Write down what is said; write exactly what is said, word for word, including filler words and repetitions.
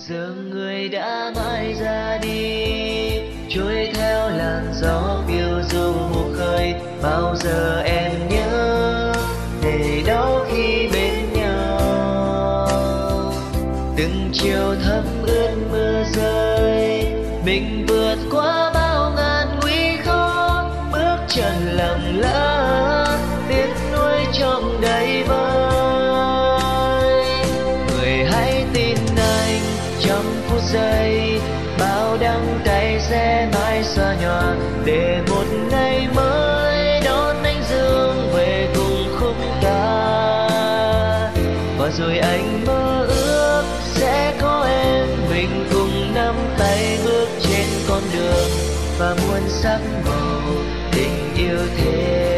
giờ người đã mãi ra đi, trôi theo làn gió phiêu du một khơi. Bao giờ em nhớ để đâu khi bên nhau, từng chiều thấm ướt mưa rơi, mình vượt qua bao ngàn nguy khó, bước chân lặng lẽ tiếc nuối trong đầy vơi. Người hãy tin anh trong phút giây, bao đắng cay sẽ mãi xóa nhòa, để một ngày mới đón ánh dương về cùng khúc ca. Và rồi anh mơ ước sẽ có em, mình cùng nắm tay bước trên con đường, và muôn sắc màu tình yêu thêm.